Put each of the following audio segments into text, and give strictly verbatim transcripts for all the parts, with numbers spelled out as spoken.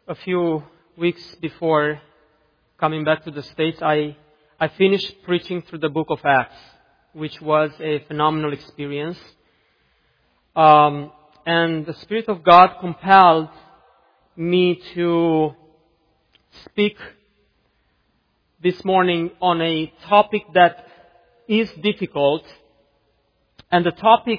a few weeks before coming back to the States, I, I finished preaching through the book of Acts, which was a phenomenal experience. Um, and the Spirit of God compelled me to speak this morning on a topic that is difficult. And the topic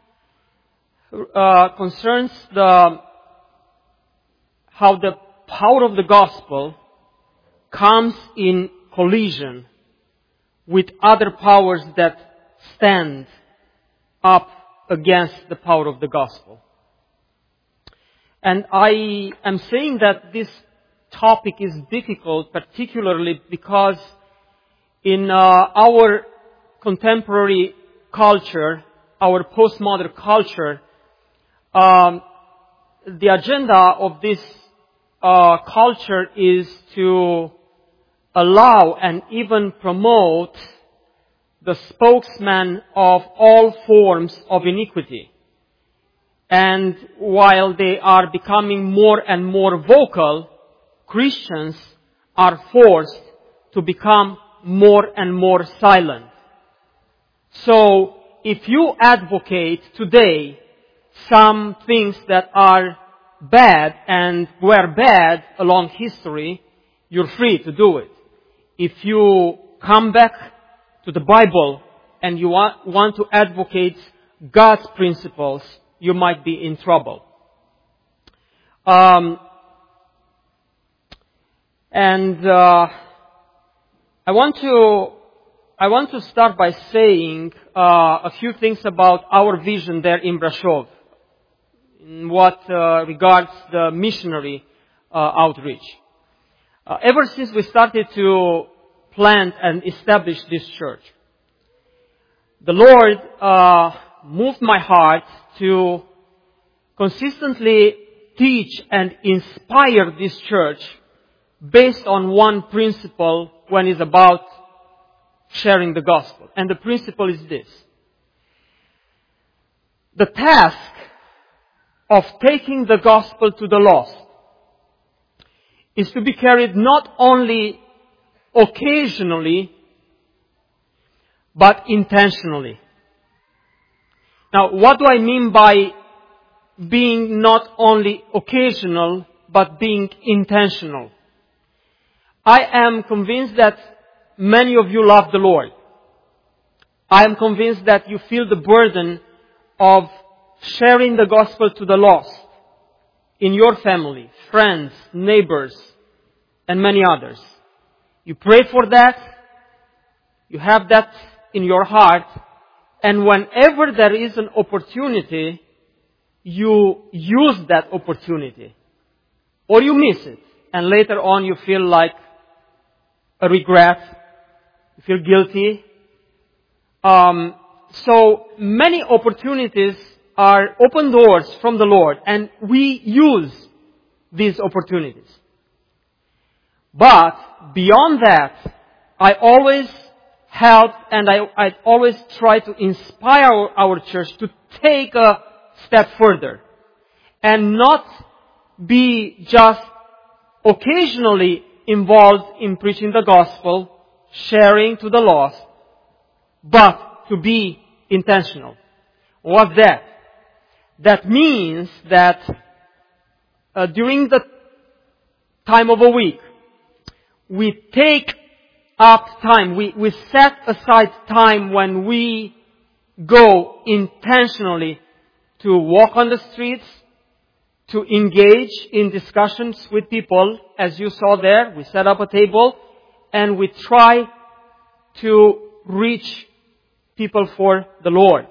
uh, concerns the how the power of the gospel comes in collision with other powers that stand up against the power of the gospel. And I am saying that this topic is difficult, particularly because in uh, our contemporary culture, our postmodern culture, um, the agenda of this uh, culture is to allow and even promote the spokesman of all forms of iniquity. And while they are becoming more and more vocal, Christians are forced to become more and more silent. So, if you advocate today some things that are bad and were bad along history, you're free to do it. If you come back to the Bible and you want, want to advocate God's principles, you might be in trouble. Um, and uh, I want to I want to start by saying uh, a few things about our vision there in Brasov, in what uh, regards the missionary uh, outreach. Uh, ever since we started to plant and establish this church, the Lord uh, moved my heart to consistently teach and inspire this church based on one principle when it's about sharing the gospel. And the principle is this: the task of taking the gospel to the lost is to be carried not only occasionally, but intentionally. Now, what do I mean by being not only occasional, but being intentional? I am convinced that many of you love the Lord. I am convinced that you feel the burden of sharing the gospel to the lost in your family, friends, neighbors, and many others. You pray for that. You have that in your heart. And whenever there is an opportunity, you use that opportunity. Or you miss it. And later on you feel like a regret. You feel guilty. Um, so many opportunities are open doors from the Lord, and we use these opportunities. But beyond that, I always help and I, I always try to inspire our, our church to take a step further and not be just occasionally involved in preaching the gospel, sharing to the lost, but to be intentional. What's that? That means that uh, during the time of a week, we take up time, we, we set aside time when we go intentionally to walk on the streets, to engage in discussions with people. As you saw there, we set up a table and we try to reach people for the Lord.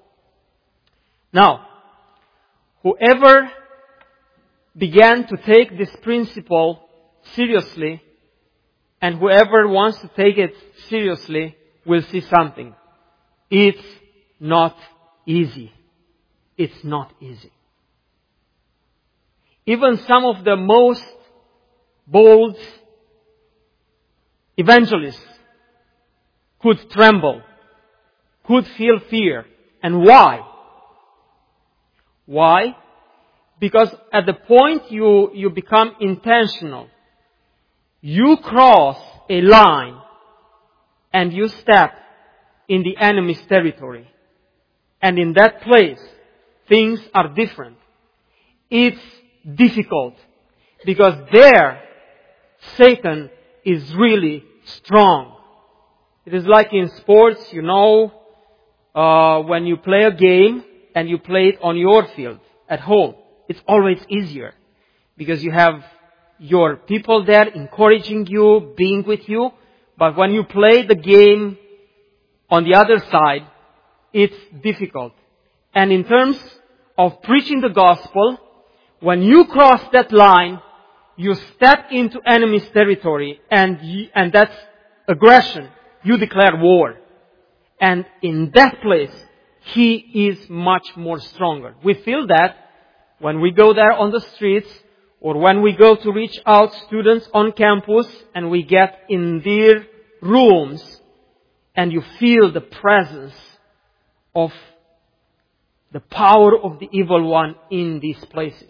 Now, whoever began to take this principle seriously, and whoever wants to take it seriously, will see something. It's not easy. It's not easy. Even some of the most bold evangelists could tremble, could feel fear. And why? Why? Because at the point you, you become intentional, you cross a line and you step in the enemy's territory. And in that place, things are different. It's difficult because there, Satan is really strong. It is like in sports, you know, uh, when you play a game and you play it on your field at home, it's always easier because you have your people there encouraging you, being with you. But when you play the game on the other side, it's difficult. And in terms of preaching the gospel, when you cross that line, you step into enemy's territory and you, and that's aggression. You declare war. And in that place, he is much more stronger. We feel that when we go there on the streets or when we go to reach out students on campus and we get in their rooms and you feel the presence of the power of the evil one in these places.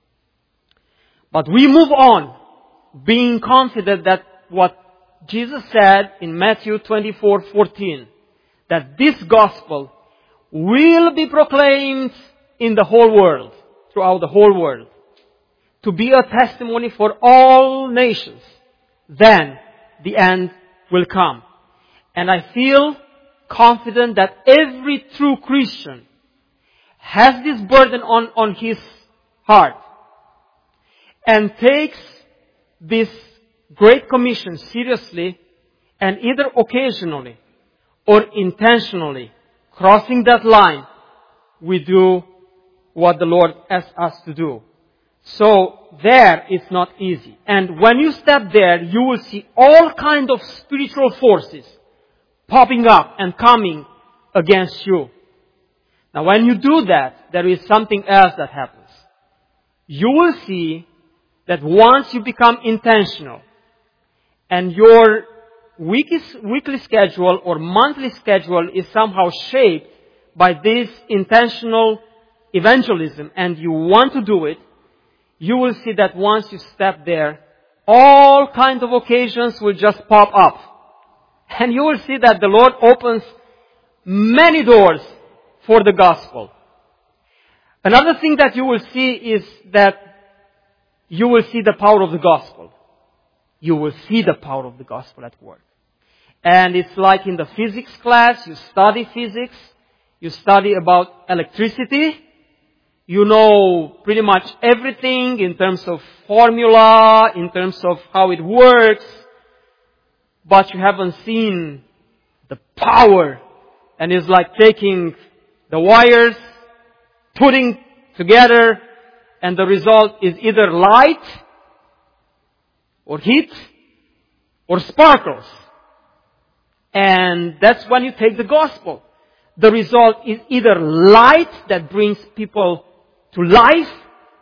But we move on, being confident that what Jesus said in Matthew twenty-four fourteen, that this gospel will be proclaimed in the whole world, throughout the whole world, to be a testimony for all nations. Then the end will come. And I feel confident that every true Christian has this burden on, on his heart and takes this Great Commission seriously and either occasionally or intentionally crossing that line, we do what the Lord asks us to do. So there it's not easy. And when you step there, you will see all kinds of spiritual forces popping up and coming against you. Now when you do that, there is something else that happens. You will see that once you become intentional and your weekly, weekly schedule or monthly schedule is somehow shaped by this intentional evangelism and you want to do it, you will see that once you step there, all kinds of occasions will just pop up. And you will see that the Lord opens many doors for the gospel. Another thing that you will see is that you will see the power of the gospel. You will see the power of the gospel at work. And it's like in the physics class, you study physics, you study about electricity, you know pretty much everything in terms of formula, in terms of how it works, but you haven't seen the power. And it's like taking the wires, putting together, and the result is either light, or heat, or sparkles. And that's when you take the gospel. The result is either light that brings people to life,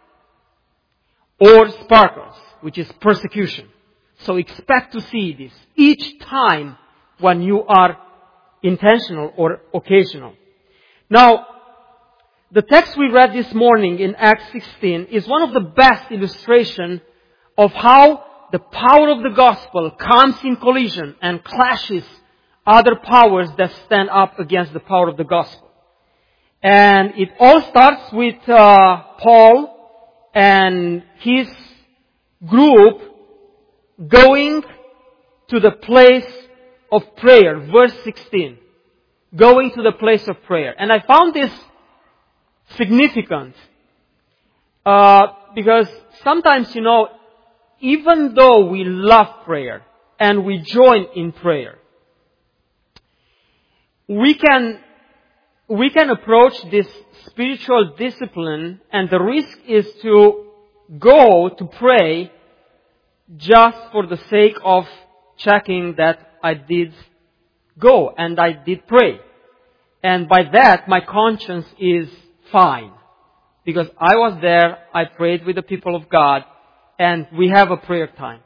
or sparkles, which is persecution. So expect to see this each time when you are intentional or occasional. Now, the text we read this morning in Acts sixteen is one of the best illustrations of how the power of the gospel comes in collision and clashes other powers that stand up against the power of the gospel. And it all starts with uh, Paul and his group going to the place of prayer. Verse sixteen. Going to the place of prayer. And I found this significant uh, because sometimes, you know, even though we love prayer and we join in prayer, we can we can approach this spiritual discipline, and the risk is to go to pray just for the sake of checking that I did go and I did pray. And by that, my conscience is fine. Because I was there, I prayed with the people of God, and we have a prayer time.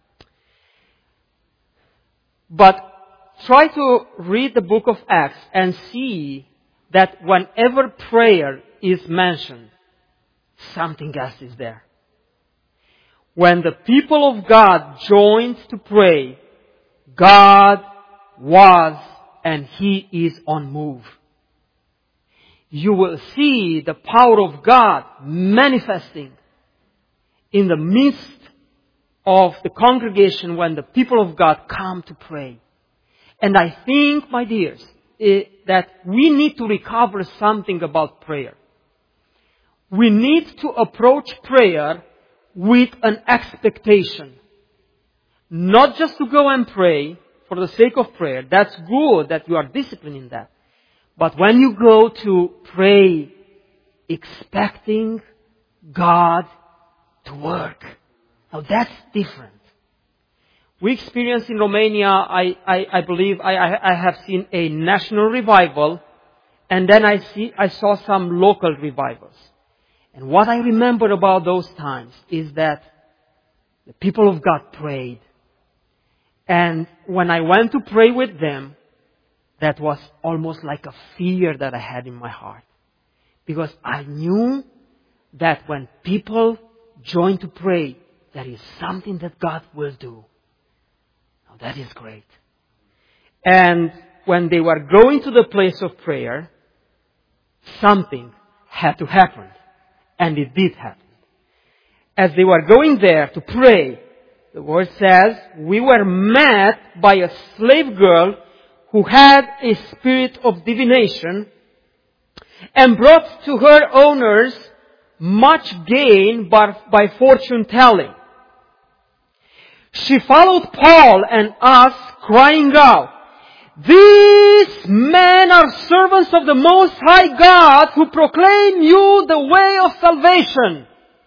But try to read the book of Acts and see that whenever prayer is mentioned, something else is there. When the people of God joined to pray, God was and He is on move. You will see the power of God manifesting in the midst of the congregation when the people of God come to pray. And I think, my dears, it, that we need to recover something about prayer. We need to approach prayer with an expectation. Not just to go and pray for the sake of prayer. That's good that you are disciplined in that. But when you go to pray, expecting God to work. Now that's different. We experienced in Romania, I, I, I believe, I, I, I have seen a national revival, and then I see, I saw some local revivals. And what I remember about those times is that the people of God prayed. And when I went to pray with them, that was almost like a fear that I had in my heart. Because I knew that when people join to pray, there is something that God will do. Now that is great. And when they were going to the place of prayer, something had to happen. And it did happen. As they were going there to pray, the word says, we were met by a slave girl who had a spirit of divination and brought to her owners much gain by, by fortune telling. She followed Paul and us, crying out, these men are servants of the Most High God who proclaim you the way of salvation.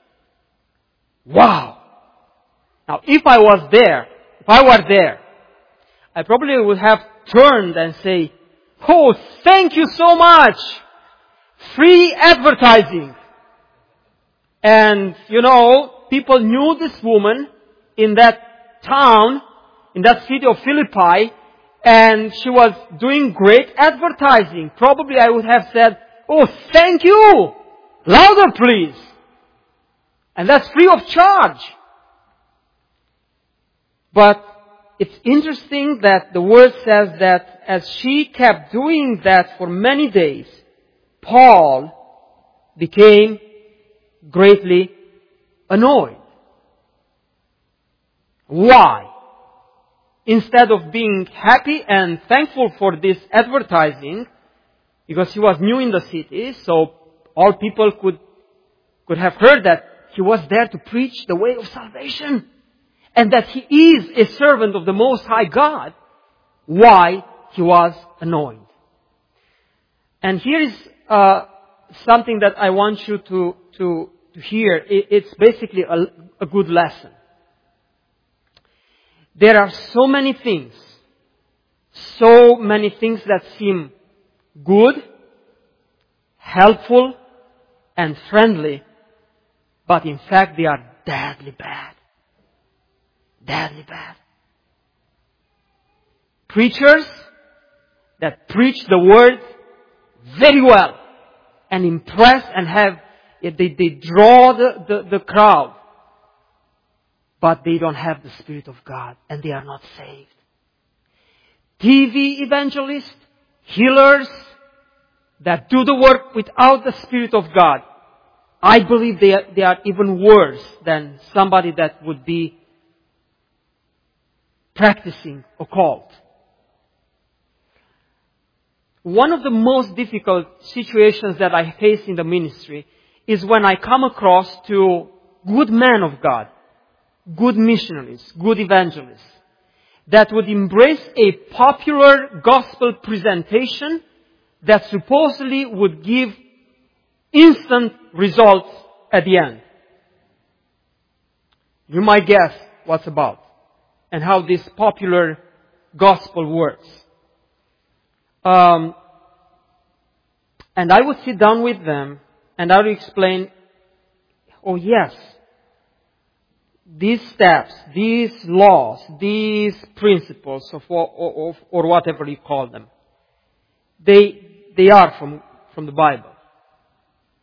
Wow! Now, if I was there, if I were there, I probably would have turned and say, oh, thank you so much! Free advertising. And, you know, people knew this woman in that town, in that city of Philippi, and she was doing great advertising. Probably I would have said, oh, thank you! Louder, please! And that's free of charge. But it's interesting that the word says that as she kept doing that for many days, Paul became greatly annoyed. Why? Instead of being happy and thankful for this advertising, because he was new in the city, so all people could, could have heard that he was there to preach the way of salvation. And that he is a servant of the Most High God. Why he was annoyed. And here is uh, something that I want you to, to, to hear. It, it's basically a, a good lesson. There are so many things, so many things that seem good, helpful, and friendly, but in fact they are deadly bad. Deadly bad. Preachers that preach the word very well and impress and have, they, they draw the, the, the crowd. But they don't have the Spirit of God and they are not saved. T V evangelists, healers that do the work without the Spirit of God. I believe they are, they are even worse than somebody that would be practicing occult. One of the most difficult situations that I face in the ministry is when I come across to good men of God, good missionaries, good evangelists, that would embrace a popular gospel presentation that supposedly would give instant results at the end. You might guess what's about and how this popular gospel works. Um, and I would sit down with them and I would explain, oh yes, these steps, these laws, these principles of, or, or whatever you call them, they, they are from, from the Bible.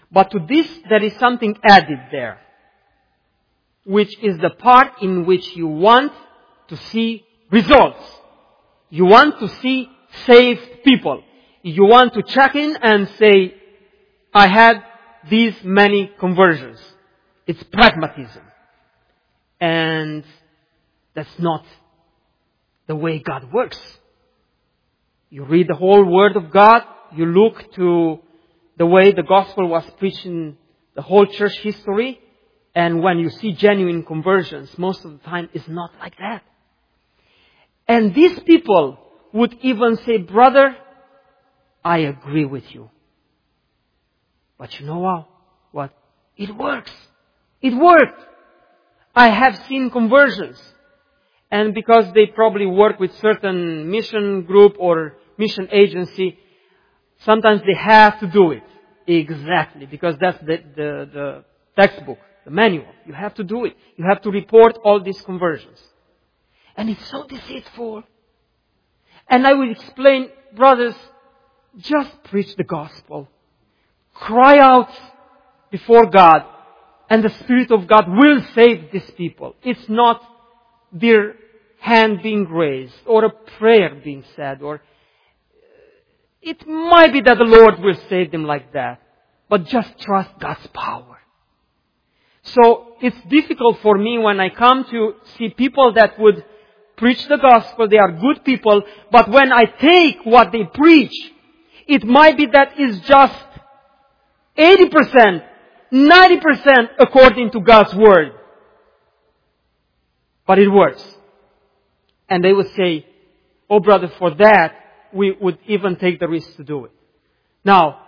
But to this, there is something added there, which is the part in which you want to see results. You want to see saved people. You want to check in and say, I had these many conversions. It's pragmatism. And that's not the way God works. You read the whole Word of God. You look to the way the gospel was preached in the whole church history. And when you see genuine conversions, most of the time it's not like that. And these people would even say, brother, I agree with you. But you know what? What? It works. It worked. I have seen conversions. And because they probably work with certain mission group or mission agency, sometimes they have to do it. Exactly. Because that's the, the, the textbook, the manual. You have to do it. You have to report all these conversions. And it's so deceitful. And I will explain, brothers, just preach the gospel. Cry out before God, and the Spirit of God will save these people. It's not their hand being raised, or a prayer being said, or it might be that the Lord will save them like that. But just trust God's power. So it's difficult for me when I come to see people that would preach the gospel, they are good people, but when I take what they preach, it might be that it's just eighty percent, ninety percent according to God's Word. But it works. And they would say, oh brother, for that, we would even take the risk to do it. Now,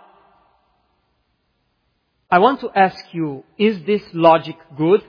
I want to ask you, is this logic good?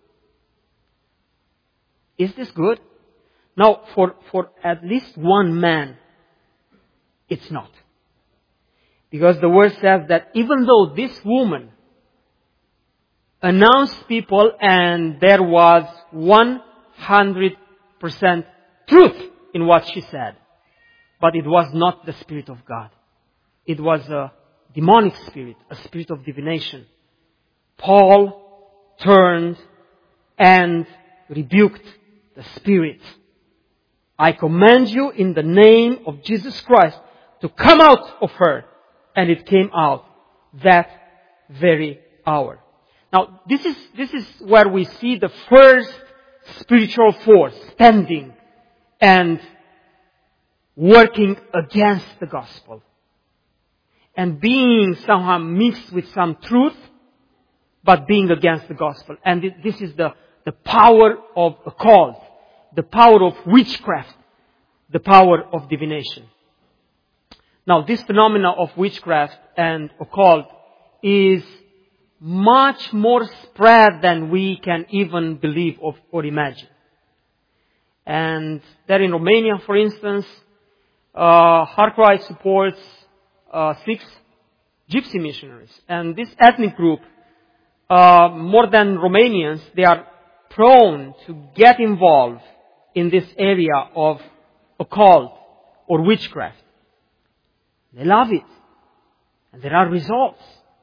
Is this good? Now, for, for at least one man, it's not. Because the Word says that even though this woman announced people and there was one hundred percent truth in what she said, but it was not the Spirit of God. It was a demonic spirit, a spirit of divination. Paul turned and rebuked the spirit. I command you in the name of Jesus Christ to come out of her. And it came out that very hour. Now, this is, this is where we see the first spiritual force standing and working against the gospel. And being somehow mixed with some truth, but being against the gospel. And this is the, the power of occult, the power of witchcraft, the power of divination. Now, this phenomena of witchcraft and occult is much more spread than we can even believe of, or imagine. And there in Romania, for instance, uh, Harcry supports uh, six gypsy missionaries. And this ethnic group, uh, more than Romanians, they are prone to get involved in this area of occult or witchcraft. They love it. And there are results.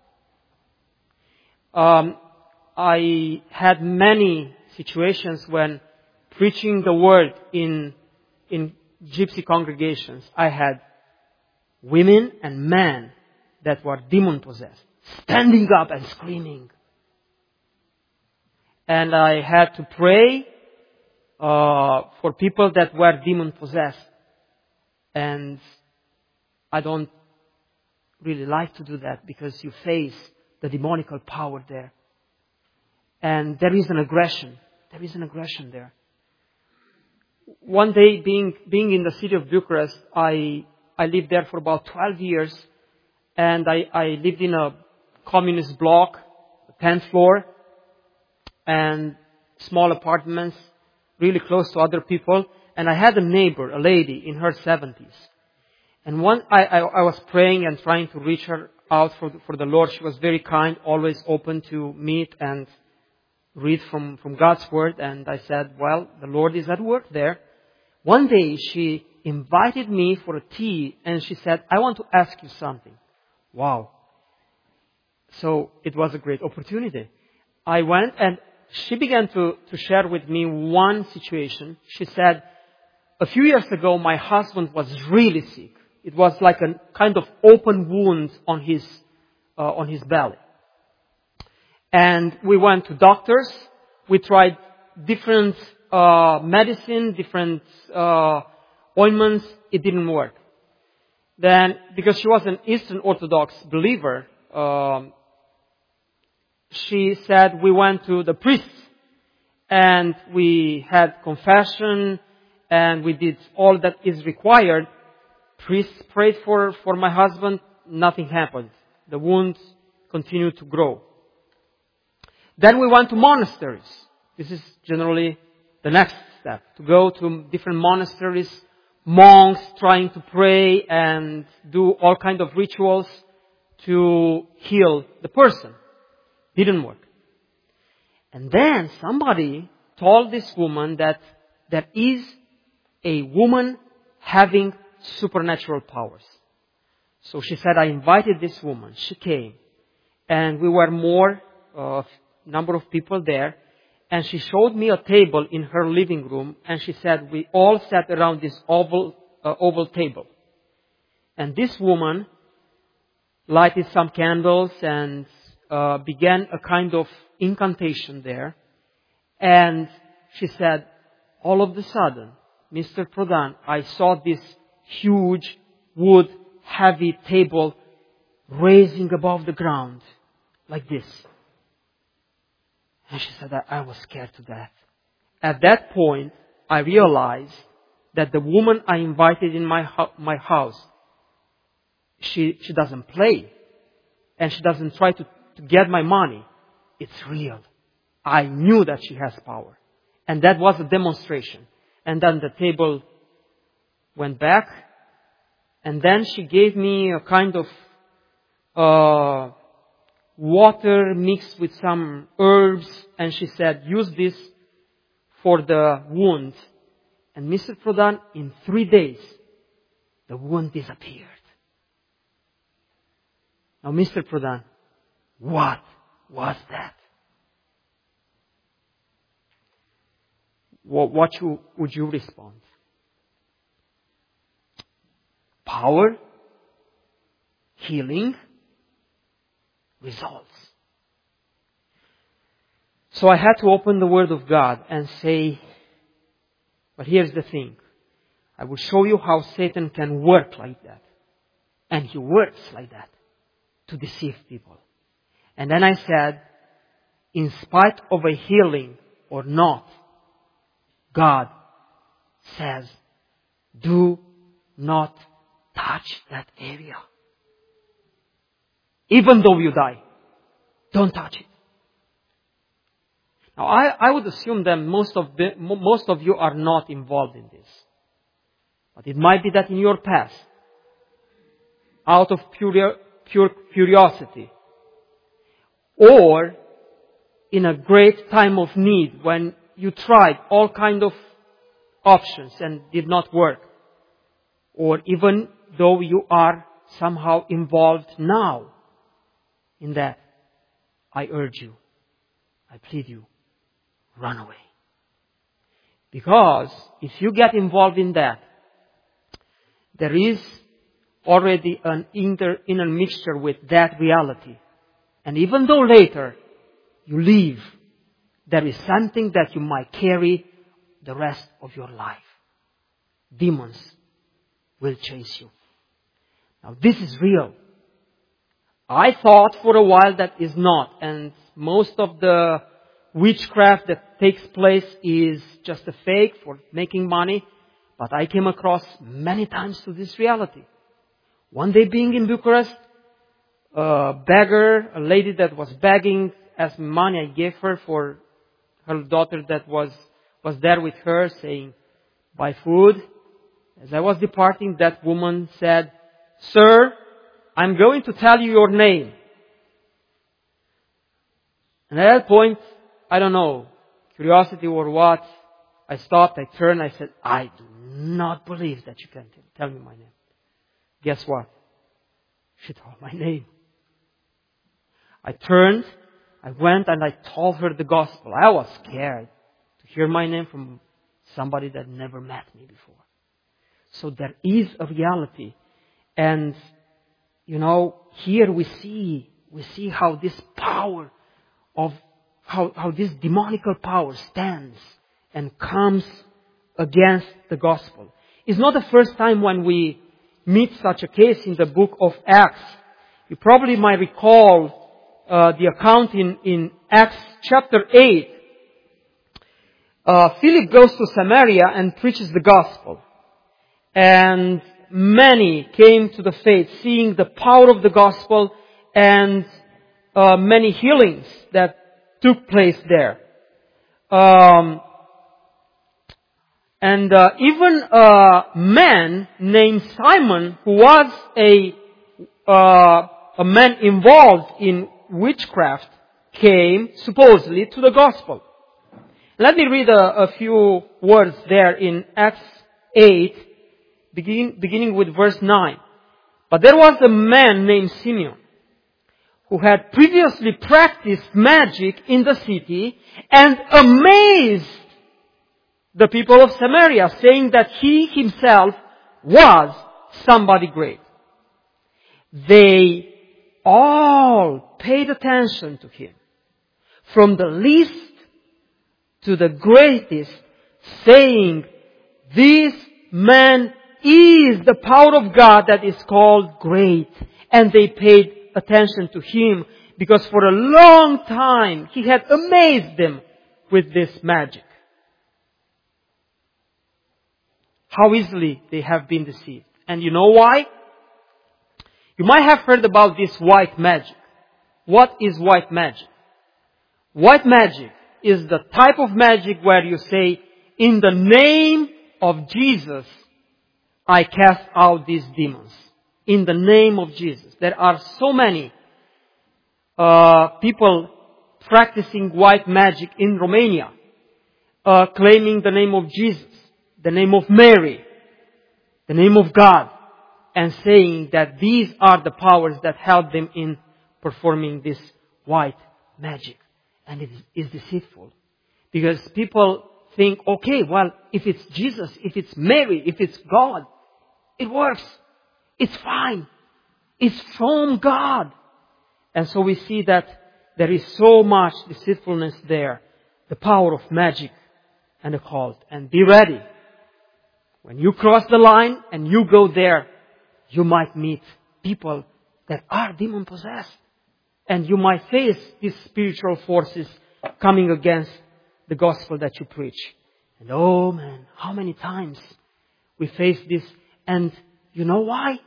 Um, I had many situations when preaching the word in, in gypsy congregations. I had women and men that were demon possessed, standing up and screaming. And I had to pray uh, for people that were demon possessed. And I don't really like to do that because you face the demonical power there. And there is an aggression. There is an aggression there. One day, being being in the city of Bucharest, I I lived there for about twelve years. And I, I lived in a communist block, tenth floor, and small apartments, really close to other people. And I had a neighbor, a lady in her seventies. And one, I, I, I was praying and trying to reach her out for the, for the Lord. She was very kind, always open to meet and read from, from God's Word. And I said, well, the Lord is at work there. One day she invited me for a tea and she said, I want to ask you something. Wow. So it was a great opportunity. I went and she began to, to share with me one situation. She said, a few years ago, my husband was really sick. It was like a kind of open wound on his, uh, on his belly. And we went to doctors. We tried different, uh, medicine, different, uh, ointments. It didn't work. Then, because she was an Eastern Orthodox believer, um, she said we went to the priests and we had confession and we did all that is required. Priests prayed for, for my husband. Nothing happened. The wounds continued to grow. Then we went to monasteries. This is generally the next step. To go to different monasteries, monks trying to pray and do all kind of rituals to heal the person. Didn't work. And then somebody told this woman that there is a woman having supernatural powers. So she said, I invited this woman. She came. And we were more, uh, number of people there. And she showed me a table in her living room. And she said, we all sat around this oval, uh, oval table. And this woman lighted some candles and uh, began a kind of incantation there. And she said, all of a sudden, Mister Pradhan, I saw this huge wood heavy table raising above the ground like this. And she said that I was scared to death. At that point, I realized that the woman I invited in my ho- my house, she she doesn't play, and she doesn't try to, to get my money. It's real. I knew that she has power, and that was a demonstration. And then the table went back, and then she gave me a kind of uh, water mixed with some herbs, and she said, use this for the wound. And Mister Pradhan, in three days, the wound disappeared. Now, Mister Pradhan, what was that? What, what you, would you respond? Power, healing, results. So I had to open the Word of God and say, but here's the thing. I will show you how Satan can work like that. And he works like that to deceive people. And then I said, in spite of a healing or not, God says, do not touch that area. Even though you die, don't touch it. Now, I, I would assume that most of the, most of you are not involved in this. But it might be that in your past, out of pure, pure curiosity, or in a great time of need when you tried all kind of options and did not work, or even though you are somehow involved now in that, I urge you, I plead you, run away. Because if you get involved in that, there is already an inter, inner mixture with that reality. And even though later you leave, there is something that you might carry the rest of your life. Demons will chase you. Now this is real. I thought for a while that is not. And most of the witchcraft that takes place is just a fake for making money. But I came across many times to this reality. One day being in Bucharest, a beggar, a lady that was begging, asked me money. I gave her for her daughter that was, was there with her, saying, buy food. As I was departing, that woman said, sir, I'm going to tell you your name. And at that point, I don't know, curiosity or what, I stopped, I turned, I said, I do not believe that you can tell me my name. Guess what? She told my name. I turned, I went and I told her the gospel. I was scared to hear my name from somebody that never met me before. So there is a reality. And, you know, here we see, we see how this power of, how, how this demonical power stands and comes against the gospel. It's not the first time when we meet such a case in the book of Acts. You probably might recall uh, the account in, in Acts chapter eight. Uh, Philip goes to Samaria and preaches the gospel. And many came to the faith, seeing the power of the gospel and uh, many healings that took place there. Um, and uh, even a man named Simon, who was a uh, a man involved in witchcraft, came supposedly to the gospel. Let me read a, a few words there in Acts eight, begin, beginning with verse nine. But there was a man named Simeon, who had previously practiced magic in the city and amazed the people of Samaria, saying that he himself was somebody great. They all paid attention to him, from the least to the greatest, saying, "This man is the power of God that is called great." And they paid attention to him because for a long time he had amazed them with this magic. How easily they have been deceived. And you know why? You might have heard about this white magic. What is white magic? White magic is the type of magic where you say, "In the name of Jesus, I cast out these demons." In the name of Jesus. There are so many uh, people practicing white magic in Romania, uh, claiming the name of Jesus, the name of Mary, the name of God, and saying that these are the powers that help them in performing this white magic. And it is deceitful. Because people think, okay, well, if it's Jesus, if it's Mary, if it's God, it works. It's fine. It's from God. And so we see that there is so much deceitfulness there. The power of magic and occult. And be ready. When you cross the line and you go there, you might meet people that are demon possessed. And you might face these spiritual forces coming against the gospel that you preach. And oh man, how many times we face this. And you know why?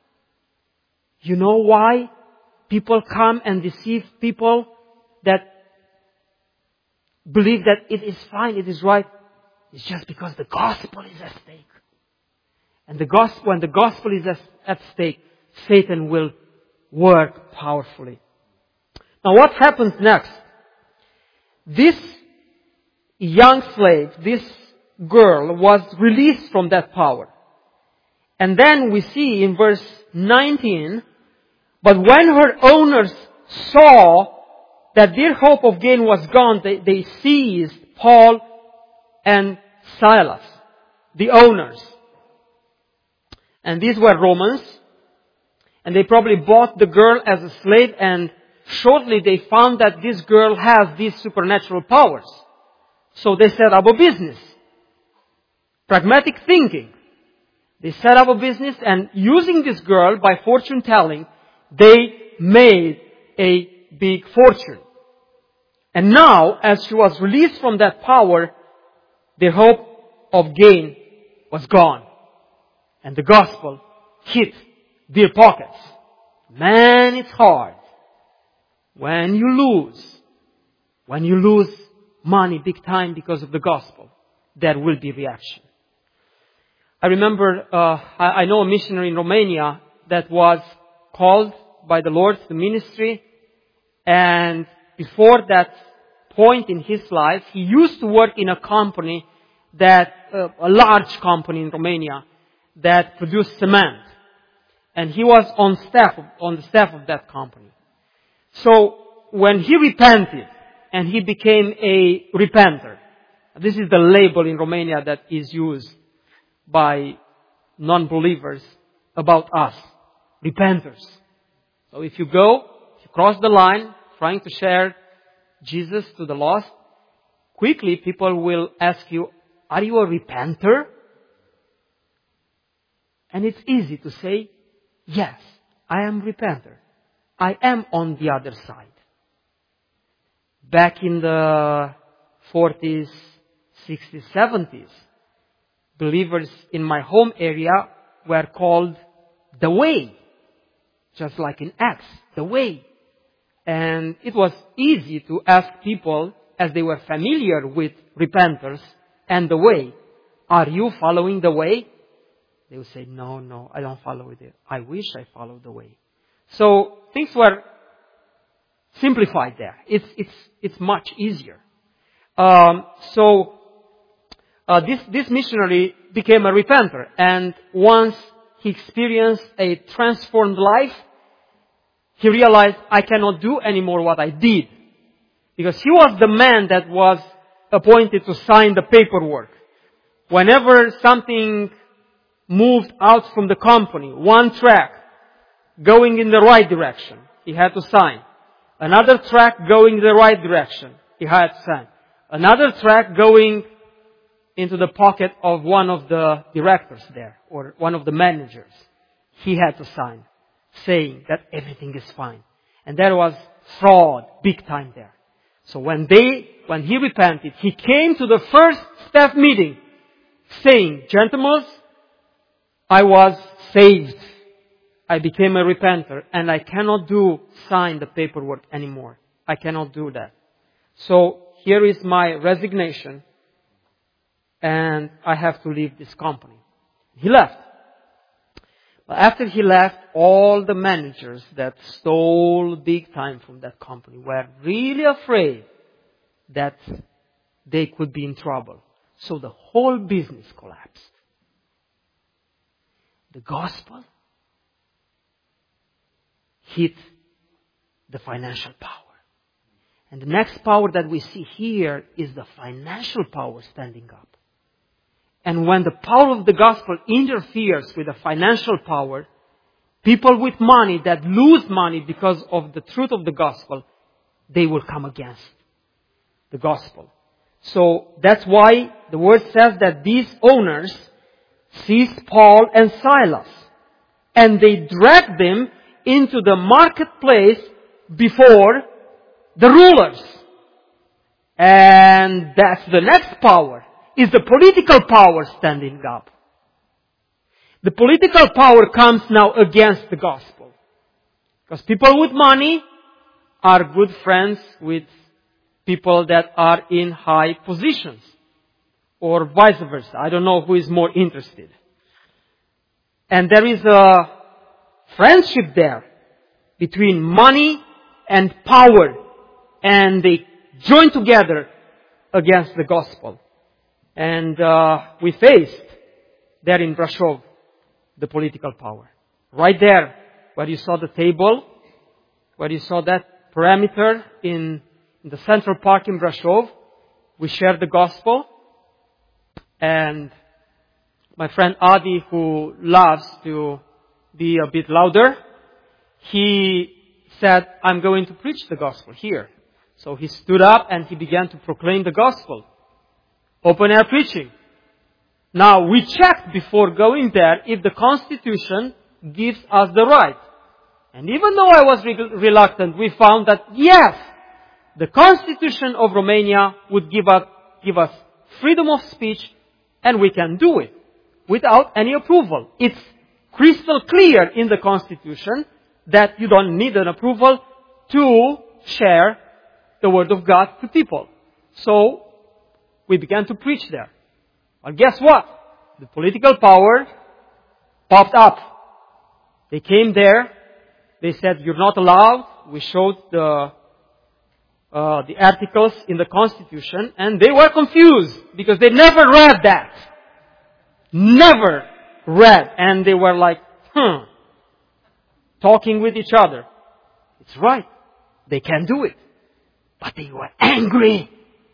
You know why people come and deceive people that believe that it is fine, it is right? It's just because the gospel is at stake. And the gospel, when the gospel is at stake, Satan will work powerfully. Now what happens next? This young slave, this girl, was released from that power. And then we see in verse nineteen, "But when her owners saw that their hope of gain was gone, they, they seized Paul and Silas, the owners." And these were Romans. And they probably bought the girl as a slave, and shortly they found that this girl has these supernatural powers. So they set up a business. Pragmatic thinking. They set up a business, and using this girl by fortune telling, they made a big fortune. And now, as she was released from that power, their hope of gain was gone. And the gospel hit their pockets. Man, it's hard. When you lose, when you lose money big time because of the gospel, there will be reaction. I remember, uh, I, I know a missionary in Romania that was called by the Lord to ministry, and before that point in his life, he used to work in a company that, uh, a large company in Romania that produced cement. And he was on staff, on the staff of that company. So when he repented and he became a repenter, this is the label in Romania that is used by non-believers about us, repenters. So if you go, if you cross the line, trying to share Jesus to the lost, quickly people will ask you, are you a repenter? And it's easy to say, yes, I am a repenter. I am on the other side. Back in the forties, sixties, seventies, believers in my home area were called the Way. Just like in Acts, the Way. And it was easy to ask people, as they were familiar with repenters and the Way, are you following the Way? They would say, no, no, I don't follow it. I wish I followed the Way. So things were simplified there. It's, it's, it's much easier. Um, so uh, this, this missionary became a repenter. And once he experienced a transformed life, he realized, I cannot do anymore what I did. Because he was the man that was appointed to sign the paperwork. Whenever something moved out from the company, one track going in the right direction, he had to sign. Another track going in the right direction, he had to sign. Another track going into the pocket of one of the directors there, or one of the managers, he had to sign, saying that everything is fine. And there was fraud, big time there. So when they, when he repented, he came to the first staff meeting saying, gentlemen, I was saved. I became a repenter and I cannot do, sign the paperwork anymore. I cannot do that. So here is my resignation and I have to leave this company. He left. But after he left, all the managers that stole big time from that company were really afraid that they could be in trouble. So the whole business collapsed. The gospel hit the financial power. And the next power that we see here is the financial power standing up. And when the power of the gospel interferes with the financial power, people with money that lose money because of the truth of the gospel, they will come against the gospel. So that's why the word says that these owners seized Paul and Silas and they dragged them into the marketplace before the rulers. And that's the next power, is the political power standing up. The political power comes now against the gospel. Because people with money are good friends with people that are in high positions. Or vice versa. I don't know who is more interested. And there is a friendship there between money and power. And they join together against the gospel. And uh, we faced there in Brasov the political power. Right there, where you saw the table, where you saw that perimeter in, in the Central Park in Brasov, we shared the gospel. And my friend Adi, who loves to be a bit louder, he said, I'm going to preach the gospel here. So he stood up and he began to proclaim the gospel. Open air preaching. Now, we checked before going there if the Constitution gives us the right. And even though I was re- reluctant, we found that yes, the Constitution of Romania would give us, give us freedom of speech, and we can do it without any approval. It's crystal clear in the Constitution that you don't need an approval to share the Word of God to people. So, we began to preach there. But guess what? The political power popped up. They came there. They said, you're not allowed. We showed the uh, the articles in the Constitution, and they were confused because they never read that. Never read. And they were like, hmm, talking with each other. It's right. They can't do it. But they were angry.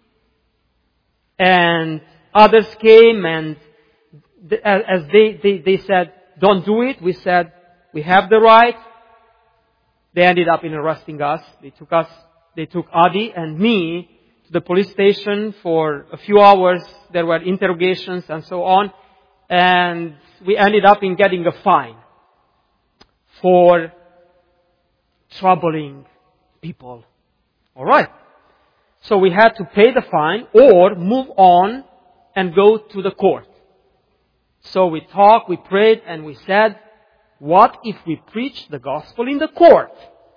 And others came and as they, they, they said, don't do it, we said, we have the right. They ended up in arresting us. They took us, they took Adi and me to the police station for a few hours. There were interrogations and so on. And we ended up in getting a fine for troubling people. Alright. So we had to pay the fine or move on and go to the court. So we talked, we prayed, and we said, what if we preach the gospel in the court?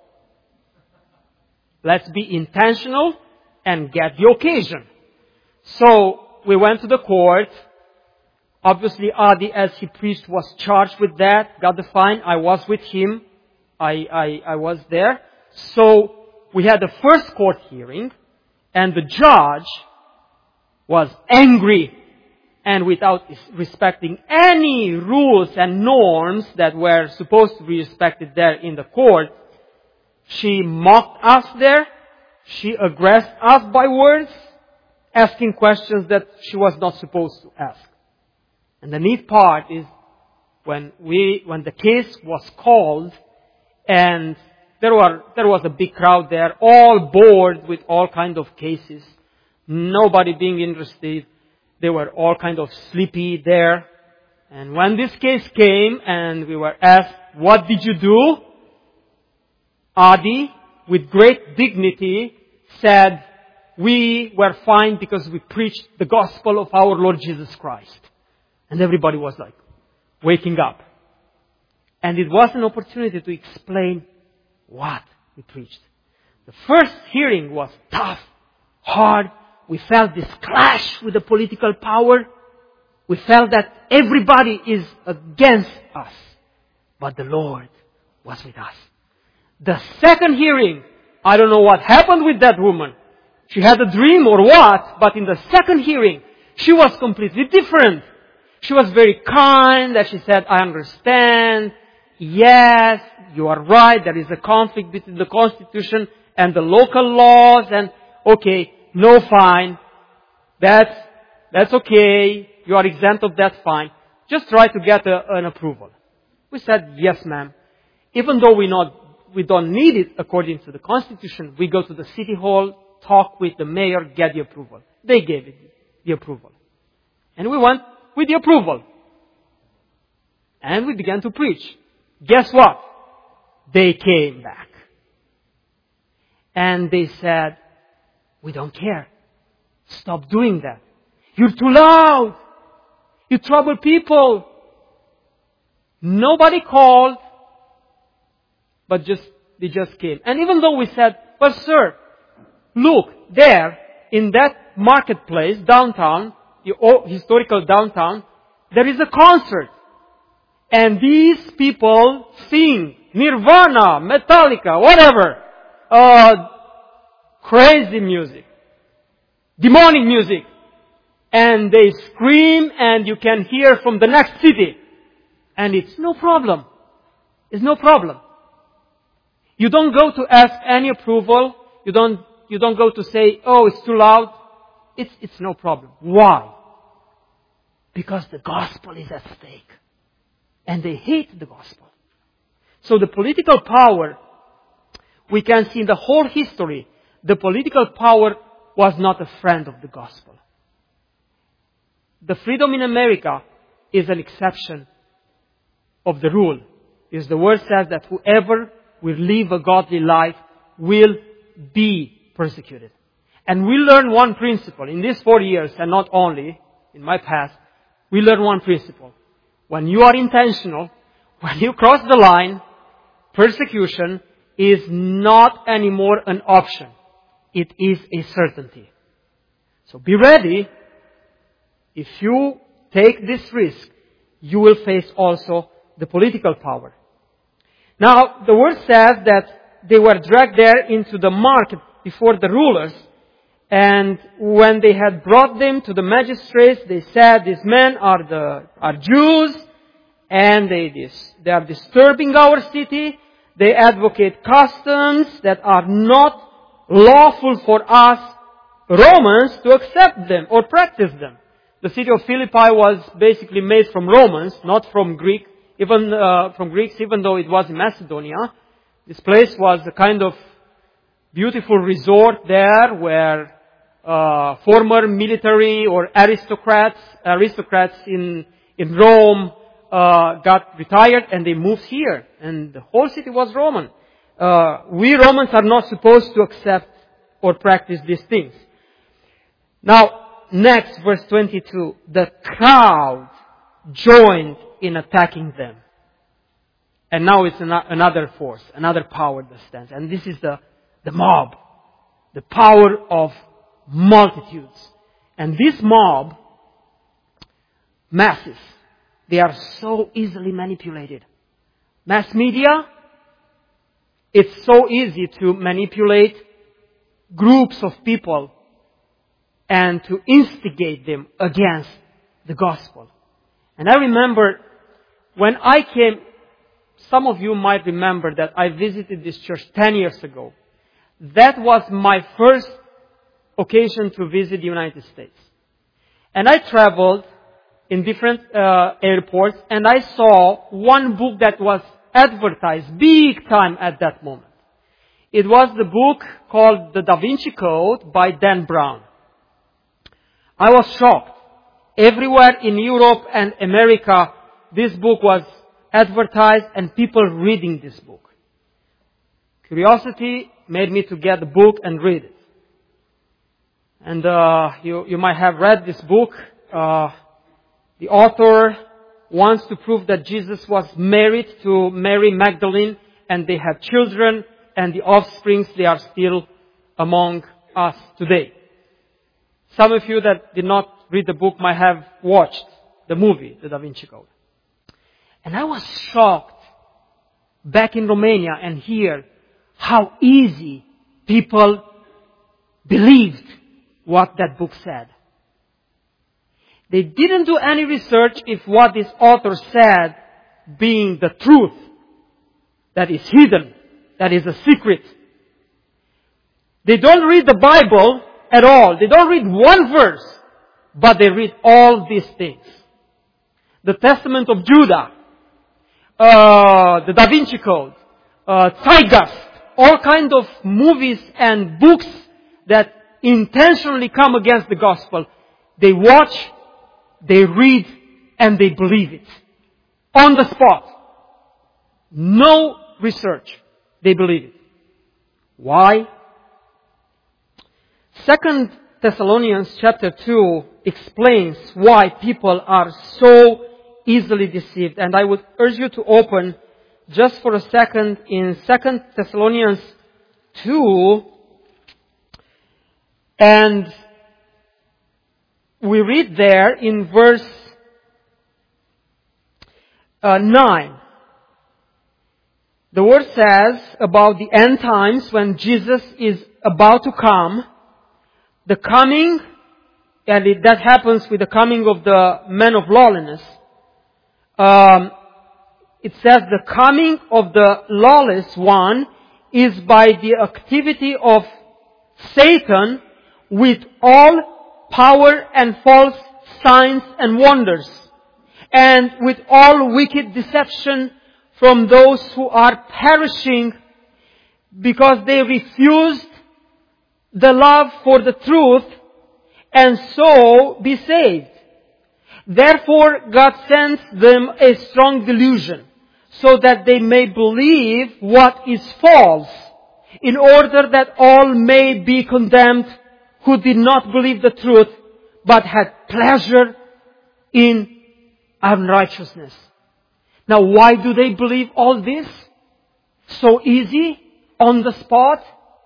Let's be intentional and get the occasion. So we went to the court. Obviously, Adi, as he preached, was charged with that, got the fine. I was with him. I, I, I was there. So we had the first court hearing, and the judge was angry and without respecting any rules and norms that were supposed to be respected there in the court. She mocked us there. She aggressed us by words, asking questions that she was not supposed to ask. And the neat part is when we, when the case was called and there were, there was a big crowd there, all bored with all kinds of cases, nobody being interested. They were all kind of sleepy there. And when this case came and we were asked, what did you do? Adi, with great dignity, said, we were fine because we preached the gospel of our Lord Jesus Christ. And everybody was like, waking up. And it was an opportunity to explain what we preached. The first hearing was tough, hard. We felt this clash with the political power. We felt that everybody is against us. But the Lord was with us. The second hearing, I don't know what happened with that woman. She had a dream or what, but in the second hearing, she was completely different. She was very kind, and she said, I understand. Yes, you are right. There is a conflict between the Constitution and the local laws, and okay, no fine. That's, that's okay. You are exempt of that fine. Just try to get a, an approval. We said, yes, ma'am. Even though we not, we don't need it according to the Constitution, we go to the city hall, talk with the mayor, get the approval. They gave it the approval. And we went with the approval. And we began to preach. Guess what? They came back. And they said, we don't care. Stop doing that. You're too loud. You trouble people. Nobody called, but just, they just came. And even though we said, well, sir, look, there, in that marketplace, downtown, the historical downtown, there is a concert. And these people sing Nirvana, Metallica, whatever. Uh, crazy music. Demonic music. And they scream and you can hear from the next city. And it's no problem. It's no problem. You don't go to ask any approval. You don't, you don't go to say, oh, it's too loud. It's, it's no problem. Why? Because the gospel is at stake. And they hate the gospel. So the political power, we can see in the whole history, the political power was not a friend of the gospel. The freedom in America is an exception of the rule. Is the word says that whoever will live a godly life will be persecuted. And we learn one principle in these four years, and not only in my past, we learn one principle. When you are intentional, when you cross the line, persecution is not anymore an option. It is a certainty. So be ready. If you take this risk, you will face also the political power. Now, the word says that they were dragged there into the market before the rulers. And when they had brought them to the magistrates, they said, these men are the, are Jews, and they, they are disturbing our city. They advocate customs that are not lawful for us Romans to accept them or practice them. The city of Philippi was basically made from Romans, not from Greek, even uh, from Greeks, even though it was in Macedonia. This place was a kind of beautiful resort there where uh, former military or aristocrats, aristocrats in, in Rome uh, got retired and they moved here. And the whole city was Roman. Uh, we Romans are not supposed to accept or practice these things. Now, next, verse twenty-two. The crowd joined in attacking them. And now it's an- another force, another power that stands. And this is the, the mob. The power of multitudes. And this mob, masses, they are so easily manipulated. Mass media, it's so easy to manipulate groups of people and to instigate them against the gospel. And I remember when I came, some of you might remember that I visited this church ten years ago. That was my first occasion to visit the United States. And I traveled in different uh, airports and I saw one book that was advertised big time at that moment. It was the book called The Da Vinci Code by Dan Brown. I was shocked. Everywhere in Europe and America, this book was advertised and people reading this book. Curiosity made me to get the book and read it. And uh, you, you might have read this book. Uh, the author wants to prove that Jesus was married to Mary Magdalene and they had children and the offsprings, they are still among us today. Some of you that did not read the book might have watched the movie, The Da Vinci Code. And I was shocked back in Romania and here how easy people believed what that book said. They didn't do any research if what this author said being the truth that is hidden, that is a secret. They don't read the Bible at all. They don't read one verse, but they read all these things. The Testament of Judah, uh, the Da Vinci Code, uh, Zeitgeist, all kinds of movies and books that intentionally come against the gospel. They watch, they read, and they believe it. On the spot. No research. They believe it. Why? Second Thessalonians chapter two explains why people are so easily deceived. And I would urge you to open just for a second in Second Thessalonians two. And we read there in verse uh, nine. The word says about the end times when Jesus is about to come. The coming, and it, that happens with the coming of the man of lawlessness. Um, it says the coming of the lawless one is by the activity of Satan with all power and false signs and wonders, and with all wicked deception from those who are perishing because they refused the love for the truth and so be saved. Therefore God sends them a strong delusion so that they may believe what is false, in order that all may be condemned who did not believe the truth but had pleasure in unrighteousness. Now why do they believe all this? So easy? On the spot?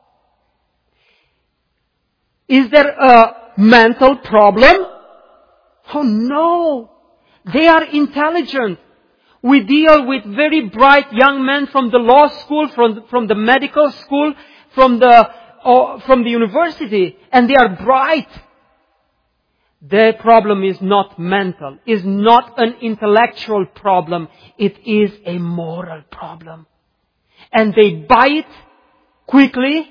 Is there a mental problem? Oh no! They are intelligent. We deal with very bright young men from the law school, from, from the medical school, from the, uh, from the university, and they are bright. Their problem is not mental, is not an intellectual problem. It is a moral problem. And they buy it quickly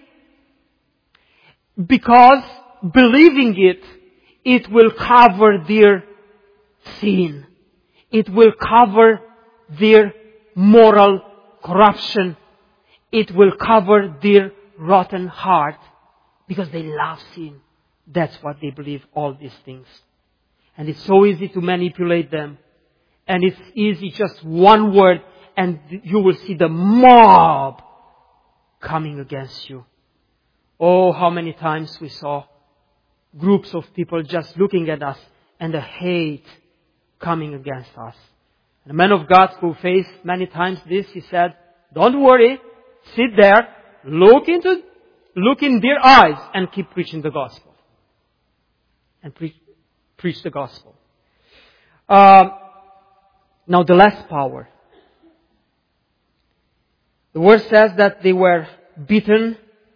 because believing it, it will cover their sin. It will cover their moral corruption. It will cover their rotten heart because they love sin. That's what they believe, all these things. And it's so easy to manipulate them. And it's easy, just one word, and you will see the mob coming against you. Oh, how many times we saw groups of people just looking at us and the hate coming against us. And a man of God who faced many times this, he said, don't worry, sit there, look into, look in their eyes and keep preaching the gospel. And preach, preach the gospel. Uh, now the last power. The word says that they were beaten.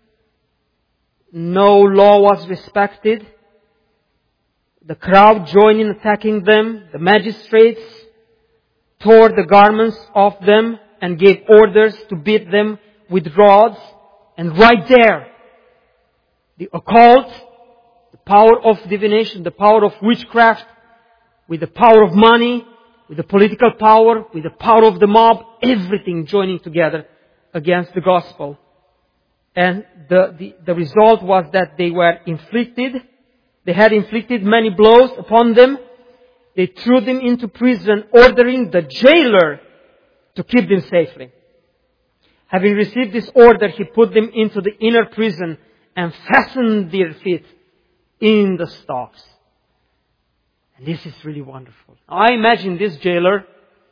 No law was respected. The crowd joined in attacking them. The magistrates tore the garments off them and gave orders to beat them with rods. And right there, the occult, the power of divination, the power of witchcraft, with the power of money, with the political power, with the power of the mob, everything joining together against the gospel. And the, the, the result was that they were inflicted, they had inflicted many blows upon them. They threw them into prison, ordering the jailer to keep them safely. Having received this order, he put them into the inner prison and fastened their feet in the stocks. And this is really wonderful. I imagine this jailer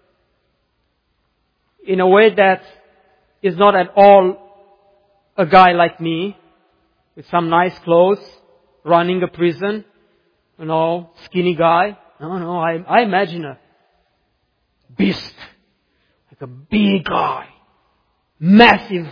in a way that is not at all a guy like me with some nice clothes running a prison, you know, skinny guy. No, no, I, I imagine a beast, like a big guy, massive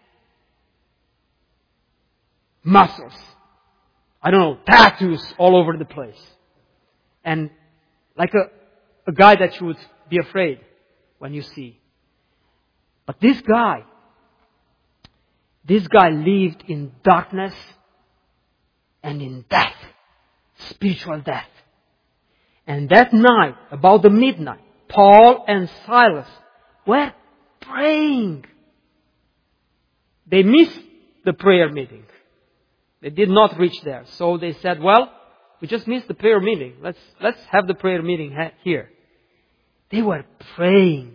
muscles. I don't know, tattoos all over the place. And like a, a guy that you would be afraid when you see. But this guy, this guy lived in darkness and in death, spiritual death. And that night, about the midnight, Paul and Silas were praying. They missed the prayer meeting. They did not reach there. So they said, well, we just missed the prayer meeting. Let's, let's have the prayer meeting ha- here. They were praying.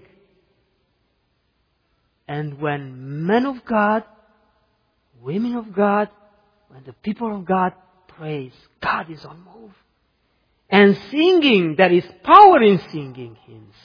And when men of God, women of God, when the people of God praise, God is on move. And singing, there is power in singing hymns.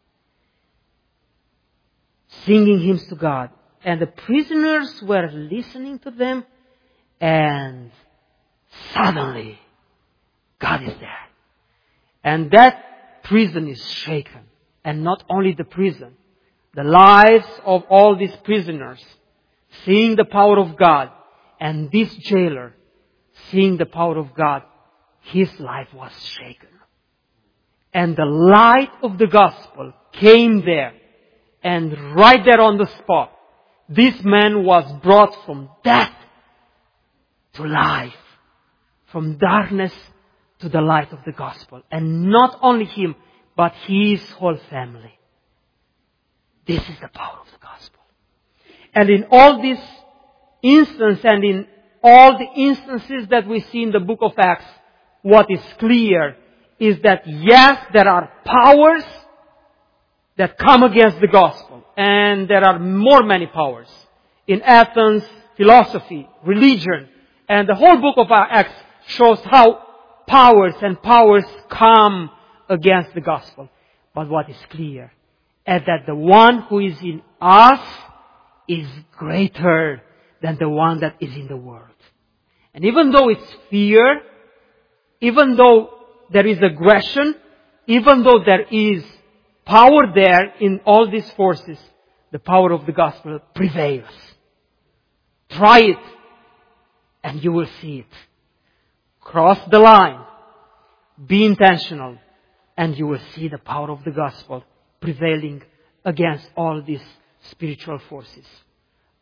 Singing hymns to God. And the prisoners were listening to them, and suddenly God is there. And that prison is shaken. And not only the prison, the lives of all these prisoners, seeing the power of God, and this jailer, seeing the power of God, his life was shaken. And the light of the gospel came there. And right there on the spot, this man was brought from death to life. From darkness to the light of the gospel. And not only him, but his whole family. This is the power of the gospel. And in all these instances and in all the instances that we see in the book of Acts, what is clear is that yes, there are powers that come against the gospel. And there are more many powers. In Athens, philosophy, religion. And the whole book of Acts shows how powers and powers come against the gospel. But what is clear is that the one who is in us is greater than the one that is in the world. And even though it's fear, even though there is aggression, even though there is power there in all these forces, the power of the gospel prevails. Try it and you will see it. Cross the line. Be intentional and you will see the power of the gospel prevailing against all these spiritual forces.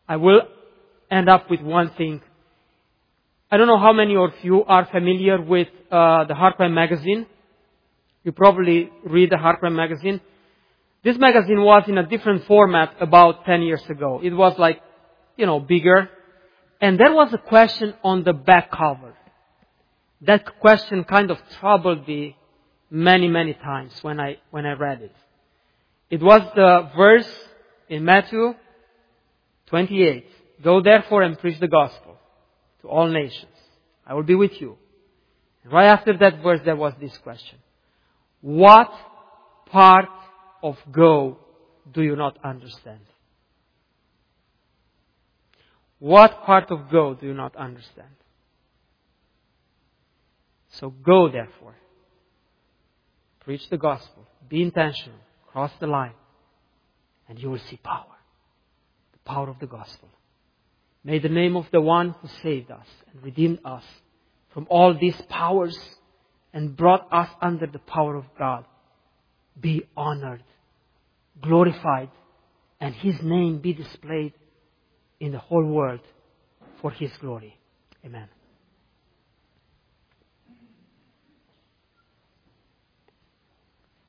I will end up with one thing. I don't know how many of you are familiar with uh, the Heartland magazine. You probably read the Heartland magazine. This magazine was in a different format about ten years ago. It was like, you know, bigger. And there was a question on the back cover. That question kind of troubled me many, many times when I, when I read it. It was the verse in Matthew twenty-eight. Go therefore and preach the gospel to all nations. I will be with you. And right after that verse there was this question. What part of go do you not understand? What part of go do you not understand? So go therefore. Preach the gospel. Be intentional. Cross the line. And you will see power. The power of the gospel. May the name of the one who saved us and redeemed us from all these powers and brought us under the power of God be honored, glorified, and His name be displayed in the whole world for His glory. Amen.